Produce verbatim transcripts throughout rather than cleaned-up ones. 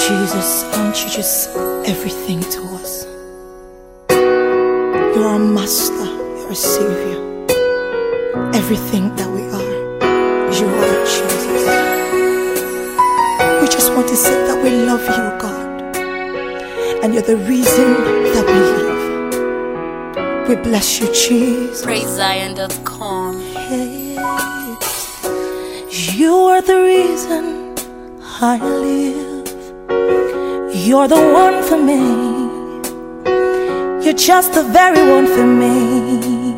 Jesus, aren't you just everything to us? You're a master, you're a savior. Everything that we are, you are, Jesus. We just want to say that we love you, God, and you're the reason that we live. We bless you, Jesus. Praise Zion dot com. You are the reason I live. You're the one for me. You're just the very one for me.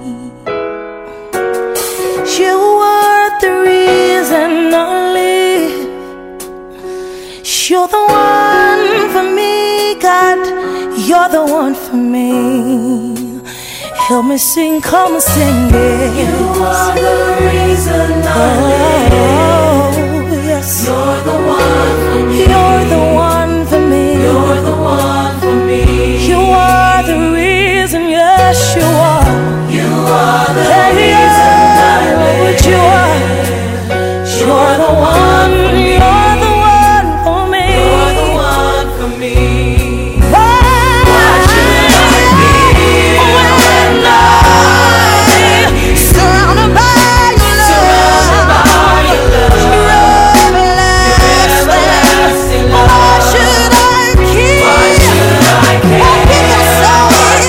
You are the reason I live. You're the one for me, God. You're the one for me. Help me sing, come and sing it. You are the reason I live. Oh, yes. You're the one for me. You're the one for me. You're the one for me. You are the reason, yes, you are. You are the Yeah, reason I live. you are. You're the one. You're the one for me. You're the one for me. Why? Why should I be When I'm surrounded by your love, surrounded by your love? your everlasting everlasting love. love. Why should I keep? Why should I care? Why people say,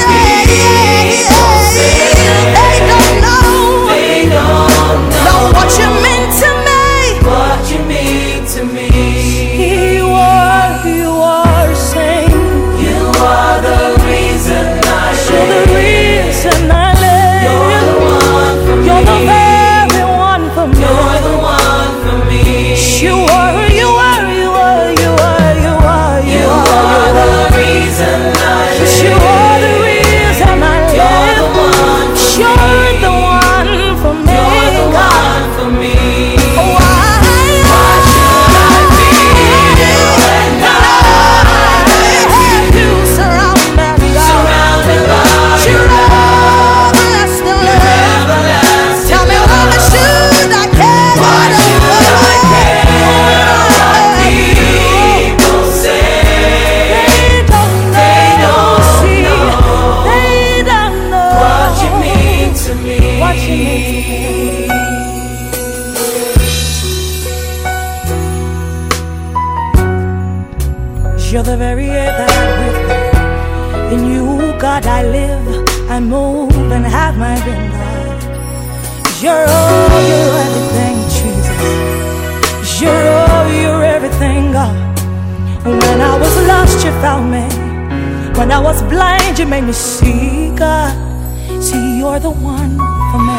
they don't know, They don't know know what you mean to me. what you mean to me. You are, you are saying, You are the reason I you're the live. reason I You're the live. one for me. You're the very one for me. You're the one for me. You are, you are, you are, you are, you are, you You are, are you the are. reason I live. You are the reason I You're the live. one for You're me. the one for me. You're the God. one for me. Why? Why should I be you and Have you surrounded God? surrounded by Your your love? everlasting Your love. everlasting Tell me why love. should I care? Why should I care what people say? They don't know. They don't See, know they don't know what you mean to me. What you mean to me. You're the very air that I breathe. In you, God, I live, I move, and have my being, God. You're all, you're everything, Jesus. You're all, you're everything, God. When I was lost, you found me. When I was blind, you made me see, God. See, you're the one for me.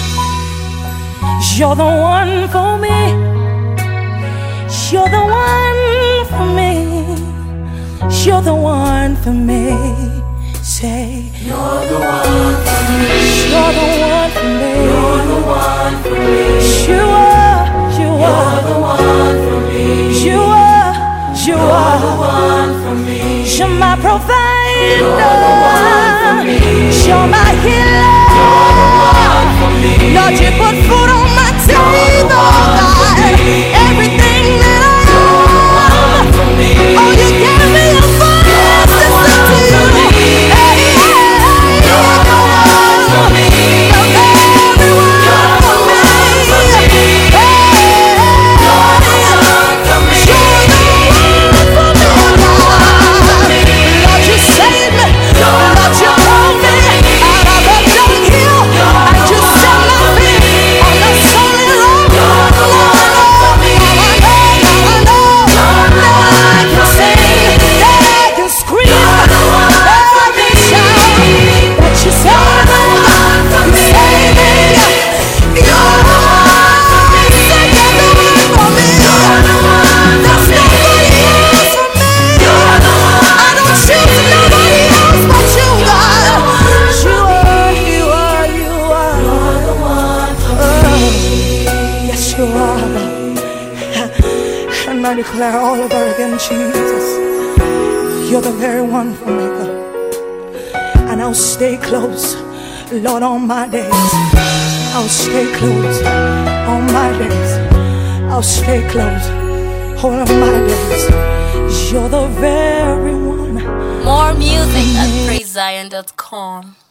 You're the one for me. You're the one for me. You're the one for me. Say, You're the one for me. you're the one for me. You're the one for me. You are, you You're are, the one for me. you are, you You're the are. one for me. You're my provider. You're the one for me. You're my healer. You're the one for me. Lord, you put food on my table, God. Everything that I am. For me. Oh, you gave me a voice to sing to you. Hey, hey, hey. You're the one for me. You're the very one for me. Hey, hey, hey. You're the one for me. You're the one for me, God. Lord, you saved me. Lord, you pulled me out of a dunghill, and you set my feet on the solid rock. You're the one for me. Now I know, now I know, now I can sing, now I can scream, You're the one now I for can me. shout that you saved me, you saved me. You're the one for me. Say you're the one for me. You're the one for There's me. nobody else for me. You're the one I don't choose nobody else but you, God. You are, you are, you are. You're the one for me. Yes, you are. And I declare all over again, Jesus, you're the very one for me, God. And I'll stay close, Lord, all my days. I'll stay close all my days. I'll stay close all of my days. You're the very one. More music at praise zion dot com.